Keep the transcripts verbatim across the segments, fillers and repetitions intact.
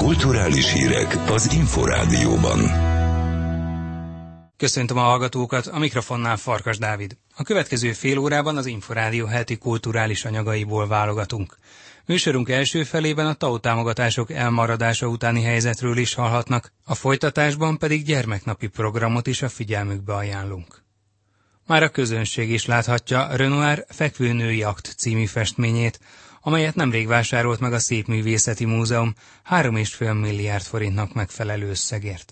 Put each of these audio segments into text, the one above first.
Kulturális hírek az Inforádióban. Köszöntöm a hallgatókat, a mikrofonnál Farkas Dávid. A következő fél órában az Inforádió heti kulturális anyagaiból válogatunk. Műsorunk első felében a té á u támogatások elmaradása utáni helyzetről is hallhatnak, a folytatásban pedig gyermeknapi programot is a figyelmükbe ajánlunk. Már a közönség is láthatja Renoir Fekvőnői akt című festményét, amelyet nemrég vásárolt meg a Szépművészeti Múzeum három és fél milliárd forintnak megfelelő összegért.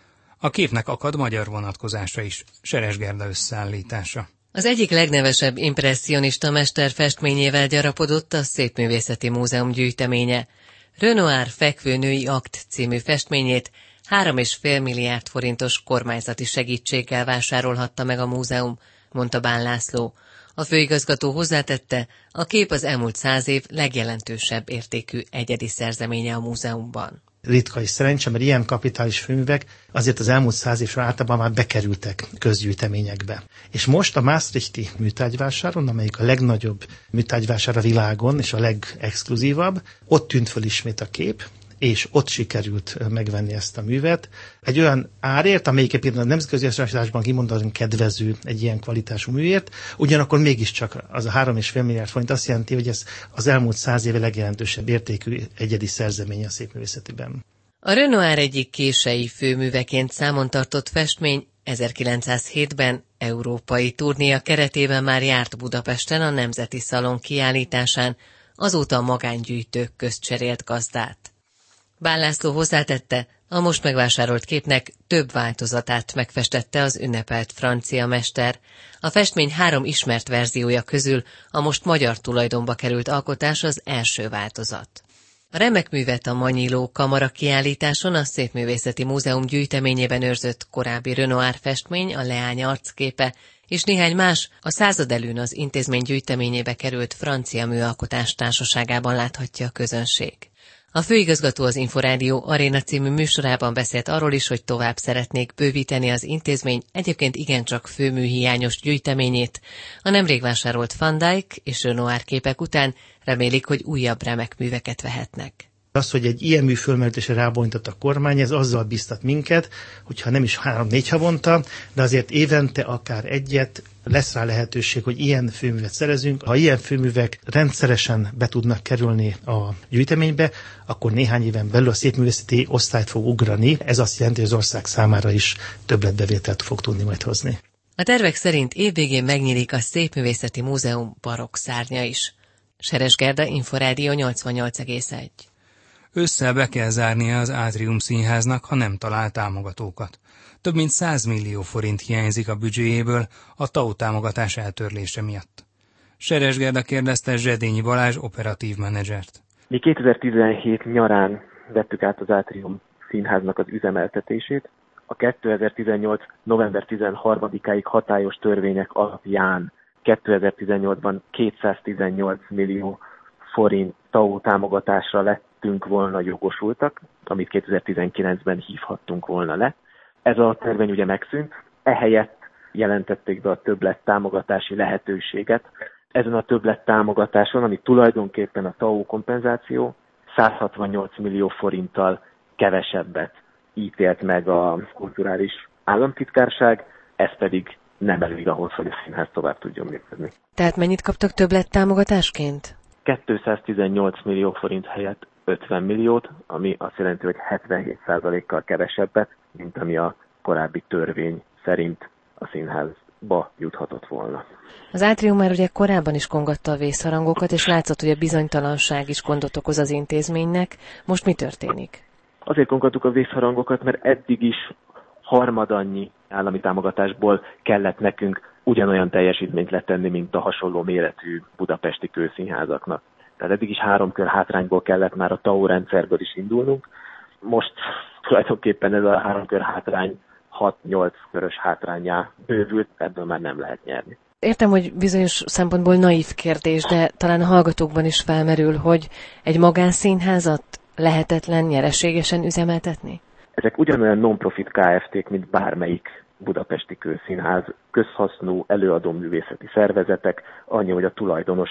A képnek akad magyar vonatkozása is, Seres Gerda összeállítása. Az egyik legnevesebb impresszionista mester festményével gyarapodott a Szépművészeti Múzeum gyűjteménye. Renoir Fekvőnői akt című festményét három és fél milliárd forintos kormányzati segítséggel vásárolhatta meg a múzeum, mondta Bán László. A főigazgató hozzátette, a kép az elmúlt száz év legjelentősebb értékű egyedi szerzeménye a múzeumban. Ritka és szerencse, mert ilyen kapitális főművek azért az elmúlt száz évben általában már bekerültek közgyűjteményekbe. És most a Maastrichti műtárgyvásáron, amelyik a legnagyobb műtárgyvásár a világon, és a legexkluzívabb, ott tűnt föl ismét a kép, és ott sikerült megvenni ezt a művet. Egy olyan árért, amelyik például a nemzetközi összehasonlításban kimondottan kedvező egy ilyen kvalitású műért, ugyanakkor mégiscsak az a három és fél milliárd forint azt jelenti, hogy ez az elmúlt száz éve legjelentősebb értékű egyedi szerzemény a szépművészetiben. A Renoir egyik kései főműveként számon tartott festmény ezerkilencszázhétben európai turnéja keretében már járt Budapesten a Nemzeti Szalon kiállításán, azóta a magángyűjtők közt cserélt gazdát. Bán László hozzátette, a most megvásárolt képnek több változatát megfestette az ünnepelt francia mester. A festmény három ismert verziója közül a most magyar tulajdonba került alkotás az első változat. A remek művet a Manyiló kamara kiállításon a Szépművészeti Múzeum gyűjteményében őrzött korábbi Renoir festmény, a Leány arcképe, és néhány más a századelőn az intézmény gyűjteményébe került francia műalkotás társaságában láthatja a közönség. A főigazgató az Inforádió Aréna című műsorában beszélt arról is, hogy tovább szeretnék bővíteni az intézmény egyébként igencsak főműhiányos gyűjteményét. A nemrég vásárolt Van Dyck és Renoir képek után remélik, hogy újabb remek műveket vehetnek. Az, hogy egy ilyen mű fölmerülésre rábonytott a kormány, ez azzal biztat minket, hogyha nem is három-négy havonta, de azért évente akár egyet lesz rá lehetőség, hogy ilyen főművet szerezünk. Ha ilyen főművek rendszeresen be tudnak kerülni a gyűjteménybe, akkor néhány éven belül a szépművészeti osztályt fog ugrani. Ez azt jelenti, hogy az ország számára is többletbevételt fog tudni majd hozni. A tervek szerint évvégén megnyílik a Szépművészeti Múzeum barokk szárnya is. Seres Gerda, Inforádió nyolcvannyolc egész egy. Ősszel be kell zárnia az Átrium Színháznak, ha nem talál támogatókat. Több mint száz millió forint hiányzik a büdzséjéből a té á u támogatás eltörlése miatt. Seres Gerda kérdezte Zsedényi Balázs operatív menedzsert. Mi kétezer-tizenhét nyarán vettük át az Átrium Színháznak az üzemeltetését. A kétezer-tizennyolc november tizenharmadikáig hatályos törvények alapján kétezer-tizennyolcban kétszáztizennyolc millió forint té á u támogatásra lettünk volna jogosultak, amit kétezer-tizenkilencben hívhattunk volna le. Ez a törvény ugye megszűnt, ehelyett jelentették be a többlet támogatási lehetőséget. Ezen a többlet támogatáson, ami tulajdonképpen a té á u kompenzáció, száz hatvannyolc millió forinttal kevesebbet ítélt meg a kulturális államtitkárság, ez pedig nem elég ahhoz, hogy a színház tovább tudjon működni. Tehát mennyit kaptak többlet támogatásként? kétszáztizennyolc millió forint helyett ötven milliót, ami azt jelenti, hogy hetvenhét százalékkal kevesebbet, mint ami a korábbi törvény szerint a színházba juthatott volna. Az Átrium már ugye korábban is kongatta a vészharangokat, és látszott, hogy a bizonytalanság is gondot okoz az intézménynek. Most mi történik? Azért kongattuk a vészharangokat, mert eddig is harmadannyi állami támogatásból kellett nekünk ugyanolyan teljesítményt letenni, mint a hasonló méretű budapesti kőszínházaknak. Tehát eddig is három kör hátrányból kellett már a té á u rendszerből is indulnunk. Most tulajdonképpen ez a három kör hátrány hat-nyolc körös hátrányá bővült, ebből már nem lehet nyerni. Értem, hogy bizonyos szempontból naív kérdés, de talán a hallgatókban is felmerül, hogy egy magánszínházat lehetetlen nyereségesen üzemeltetni? Ezek ugyanolyan non-profit ká ef té-k, mint bármelyik budapesti kőszínház, közhasznú előadó művészeti szervezetek, annyi, hogy a tulajdonosa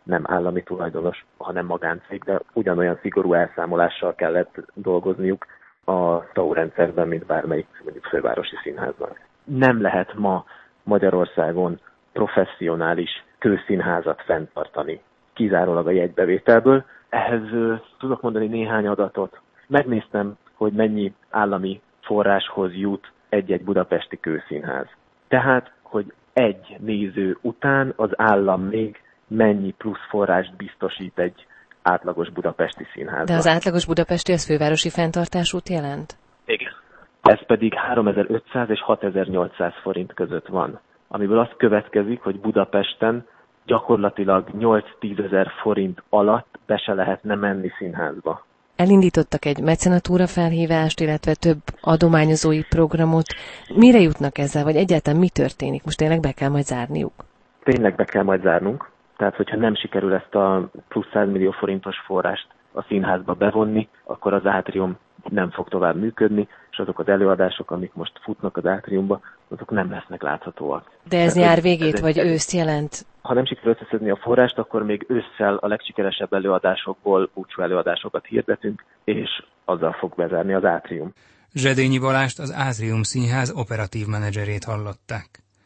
nem állami tulajdonos, hanem magáncég, de ugyanolyan szigorú elszámolással kellett dolgozniuk a té á u rendszerben, mint bármelyik mondjuk fővárosi színházban. Nem lehet ma Magyarországon professzionális kőszínházat fenntartani, kizárólag a jegybevételből. Ehhez tudok mondani néhány adatot. Megnéztem, hogy mennyi állami forráshoz jut egy-egy budapesti kőszínház. Tehát, hogy egy néző után az állam még mennyi plusz forrást biztosít egy átlagos budapesti színházban. De az átlagos budapesti az fővárosi fenntartásút jelent? Igen. Ez pedig háromezer-ötszáz és hatezer-nyolcszáz forint között van, amiből az következik, hogy Budapesten gyakorlatilag nyolc-tízezer forint alatt be se lehetne menni színházba. Elindítottak egy mecenatúra felhívást, illetve több adományozói programot. Mire jutnak ezzel, vagy egyáltalán mi történik? Most tényleg be kell majd zárniuk? Tényleg be kell majd zárnunk. Tehát, hogyha nem sikerül ezt a plusz száz millió forintos forrást a színházba bevonni, akkor az átrium nem fog tovább működni, és azok az előadások, amik most futnak az átriumba, azok nem lesznek láthatóak. De ez Tehát, nyár végét, ez vagy egy... őszt jelent? Ha nem sikerül összeszedni a forrást, akkor még ősszel a legsikeresebb előadásokból búcsú előadásokat hirdetünk, és azzal fog bezárni az átrium. Zsedényi Balást, az Átrium Színház operatív menedzserét hallották.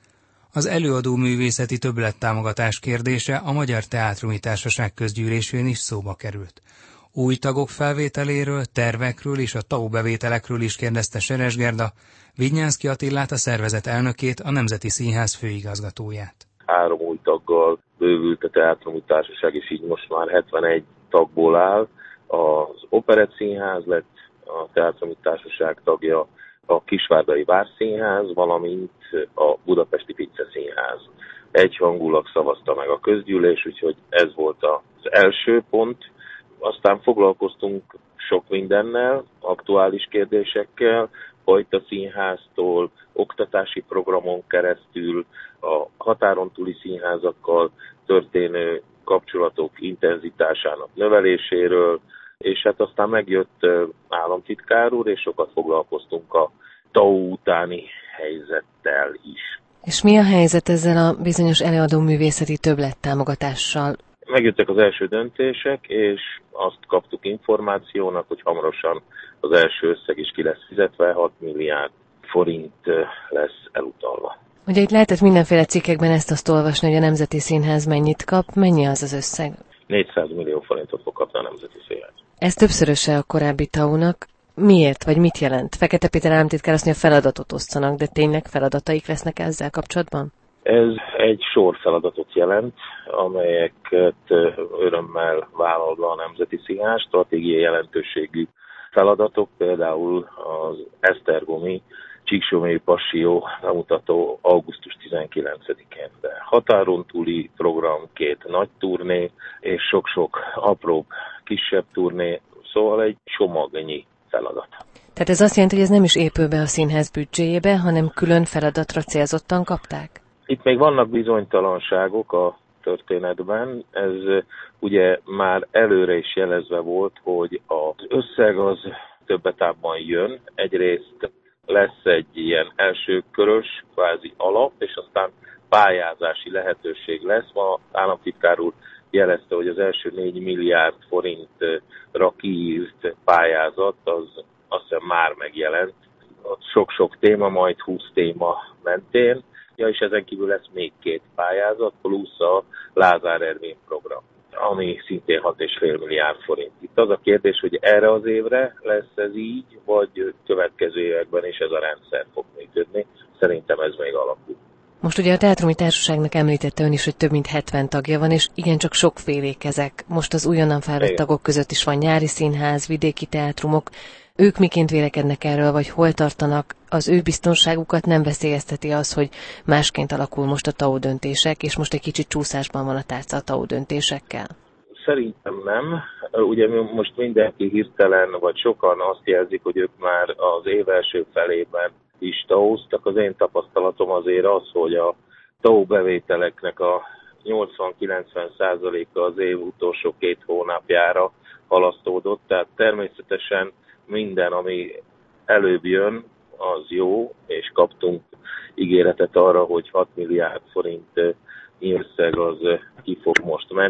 Az előadó művészeti többlettámogatás kérdése a Magyar Teátrumi Társaság közgyűlésén is szóba került. Új tagok felvételéről, tervekről és a té á u bevételekről is kérdezte Seres Gerda, Vidnyánszky Attilát, a szervezet elnökét, a Nemzeti Színház főigazgatóját. Három új taggal bővült a Teátrumi Társaság, és így most már hetvenegy tagból áll. Az Operett Színház lett a Teátrumi Társaság tagja, a Kisvárdai Várszínház, valamint a Budapesti Pizza Színház. Egyhangulag szavazta meg a közgyűlés, úgyhogy ez volt az első pont. Aztán foglalkoztunk sok mindennel, aktuális kérdésekkel, Pajta Színháztól, oktatási programon keresztül, a határon túli színházakkal történő kapcsolatok intenzitásának növeléséről, és hát aztán megjött államtitkár úr, és sokat foglalkoztunk a té á u utáni helyzettel is. És mi a helyzet ezzel a bizonyos előadó művészeti többlettámogatással? Megjöttek az első döntések, és azt kaptuk információnak, hogy hamarosan az első összeg is ki lesz fizetve, hat milliárd forint lesz elutalva. Ugye itt lehetett mindenféle cikkekben ezt-azt olvasni, hogy a Nemzeti Színház mennyit kap, mennyi az az összeg? négyszáz millió forintot fog kapni a Nemzeti Színház. Ez többszöröse a korábbi té á u-nak. Miért, vagy mit jelent? Fekete Péter államtitkár azt mondja, feladatot osztanak, de tényleg feladataik lesznek ezzel kapcsolatban? Ez egy sor feladatot jelent, amelyeket örömmel vállal be a Nemzeti Színház, stratégiai jelentőségű feladatok, például az esztergomi Csíksomélyi Passió bemutató augusztus tizenkilencedikén. De határon túli program, két nagy turné, és sok-sok apróbb, kisebb turné, szóval egy csomagnyi feladat. Tehát ez azt jelenti, hogy ez nem is épül be a színház büdzséjébe, hanem külön feladatra célzottan kapták? Itt még vannak bizonytalanságok a történetben. Ez ugye már előre is jelezve volt, hogy az összeg az többetában jön. Egyrészt lesz egy ilyen elsőkörös kvázi alap, és aztán pályázási lehetőség lesz. Ma az államtitkár úr jelezte, hogy az első négy milliárd forintra kiírt pályázat, az azt hiszem már megjelent. Sok-sok téma, majd húsz téma mentén. Ja, és ezen kívül lesz még két pályázat, plusz a Lázár Ervin program, ami szintén hat egész öt milliárd forint. Itt az a kérdés, hogy erre az évre lesz ez így, vagy következő években is ez a rendszer fog működni. Szerintem ez még alakul. Most ugye a Teátrumi Társaságnak említette ön is, hogy több mint hetven tagja van, és igencsak sokfélék ezek. Most az újonnan felvett Igen. tagok között is van nyári színház, vidéki teátrumok. Ők miként vélekednek erről, vagy hol tartanak? Az ő biztonságukat nem veszélyezteti az, hogy másként alakul most a té á u döntések, és most egy kicsit csúszásban van a tárca a té á u döntésekkel? Szerintem nem. Ugye most mindenki hirtelen, vagy sokan azt jelzik, hogy ők már az év első felében is té á u-ztak. Az én tapasztalatom azért az, hogy a té á u bevételeknek a nyolcvan-kilencven százaléka az év utolsó két hónapjára halasztódott, tehát természetesen minden, ami előbb jön, az jó, és kaptunk ígéretet arra, hogy hat milliárd forint összeg az ki fog most menni.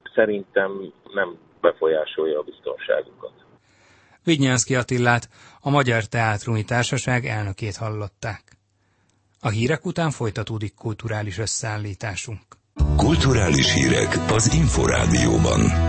szerintem nem befolyásolja a biztonságukat. Vidnyánszky Attilát, a Magyar Teátrumi Társaság elnökét hallották. A hírek után folytatódik kulturális összeállításunk. Kulturális hírek az Inforádióban.